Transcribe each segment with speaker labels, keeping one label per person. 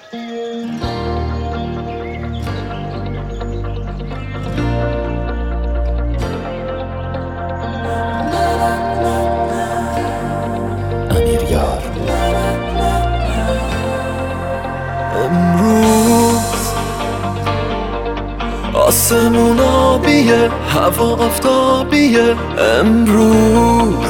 Speaker 1: امیریار. امروز آسمون آبیه، هوا آفتابیه. امروز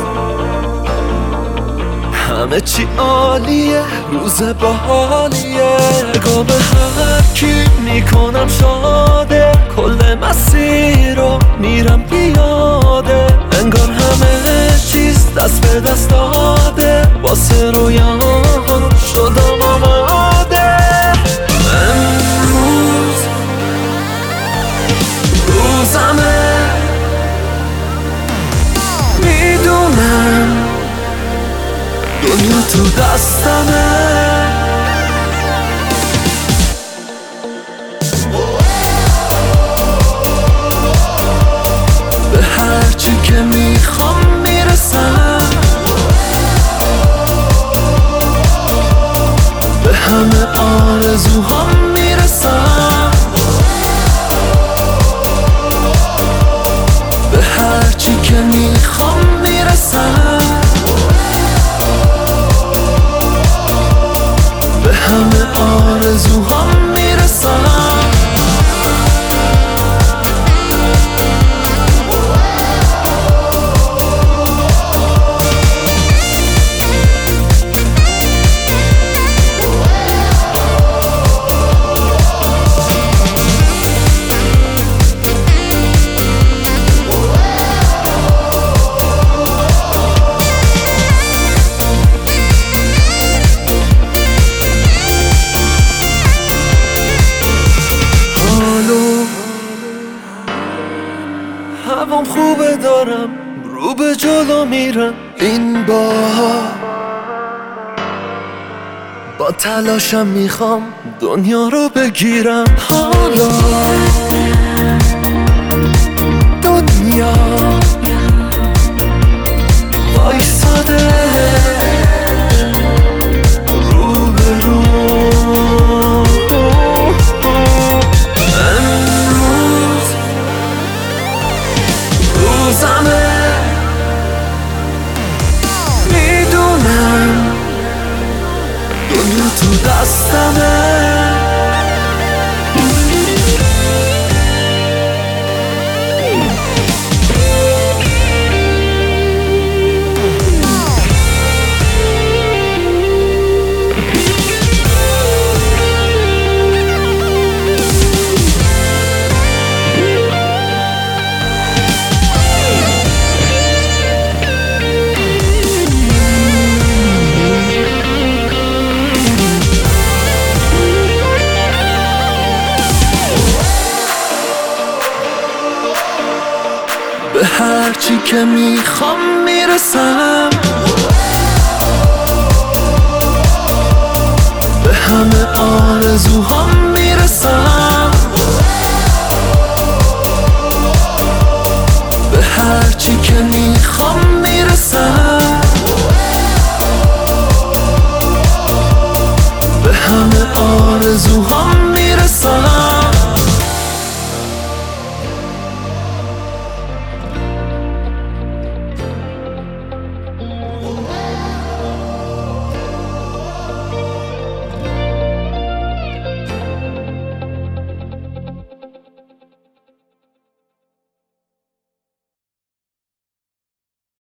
Speaker 1: همه چی عالیه، روز باحالیه. نگاه به هر کی میکنم شاده، کل مسیر رو میرم پیاده. انگار همه چیز دست به دست داده، واسه رویام شدم آماده. امروز روزمه، میدونم دنیا تو دستمه. به هرچی که میخوام میرسم، به همه آرزوهام میرسم. به هرچی که میخوام میرسم، به همه آرزوهام میرسم. هوام خوبه، دارم رو به جلو میرم. این با تلاشم میخوام دنیا رو بگیرم. حالا دنیا وایساده رو به رو. امروز روزمه، میدونم دنیا تو دستمه. به هرچی که میخوام میرسم، به همه آرزوها